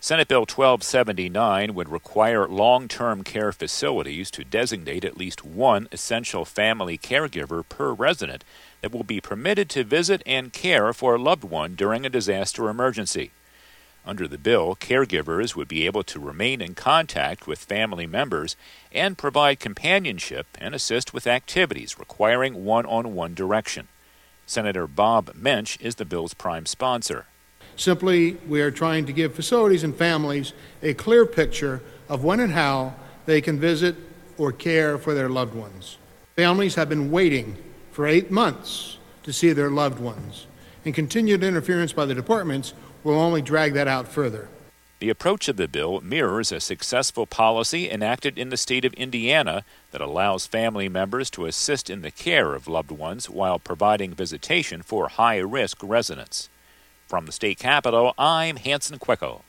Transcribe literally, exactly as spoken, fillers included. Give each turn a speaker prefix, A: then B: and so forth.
A: Senate Bill twelve seventy-nine would require long-term care facilities to designate at least one essential family caregiver per resident that will be permitted to visit and care for a loved one during a disaster emergency. Under the bill, caregivers would be able to remain in contact with family members and provide companionship and assist with activities requiring one-on-one direction. Senator Bob Mensch is the bill's prime sponsor.
B: Simply, we are trying to give facilities and families a clear picture of when and how they can visit or care for their loved ones. Families have been waiting for eight months to see their loved ones, and continued interference by the departments will only drag that out further.
A: The approach of the bill mirrors a successful policy enacted in the state of Indiana that allows family members to assist in the care of loved ones while providing visitation for high-risk residents. From the state capitol, I'm Hanson Quicko.